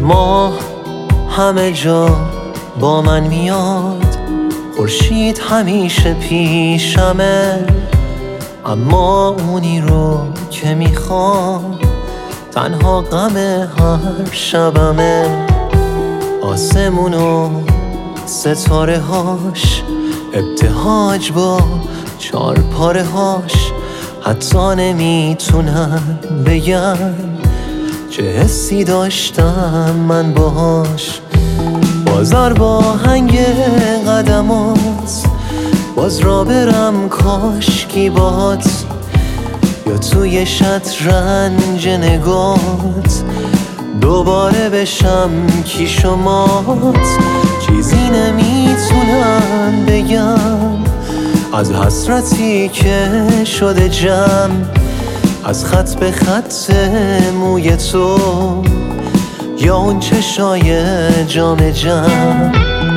ماه همه جا با من میاد، خورشید همیشه پیشمه، اما اونی رو که میخوام تنها غم هر شبمه. آسمون و ستاره هاش ابتهاج با چار پاره هاش، حتی نمیتونن بگن چه حسی داشتم من باهاش. بازار با هنگ قدمات باز را برم کاشکی باهات، یا توی شطرنج نگات دوباره بشم کیش و مات. چیزی نمیتونم بگم از حسرتی که شده جمع، از خط به خط موی تو یا اون چشای جام جم.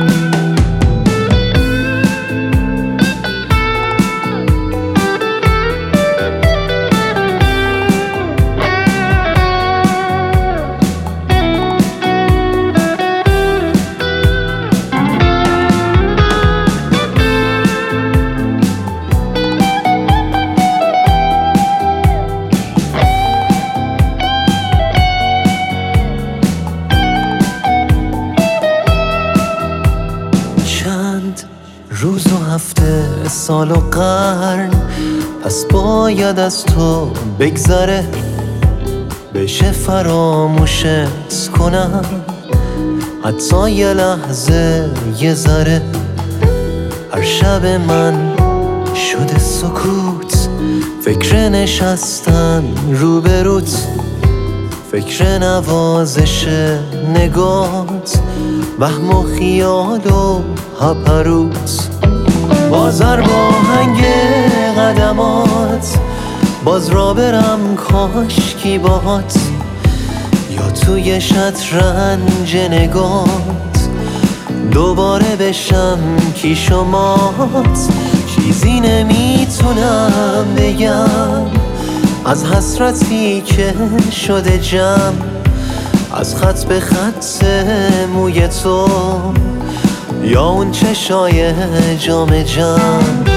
روز و هفته سال و قرن پس باید از تو بگذره، بشه فراموشت کنم حتی یه لحظه یه ذره. هر شب من شده سکوت، فکر نشستن روبروت، فکر نوازش نگات، وهم و خیال و هپروت. بازر با هنگ قدمات باز را برم کاشکی باهات، یا توی شطرنج نگات دوباره بشم کیش و مات. چیزی نمیتونم بگم از حسرتی که شده جمع، از خط به خط موی تو یا اون چشای جام جم.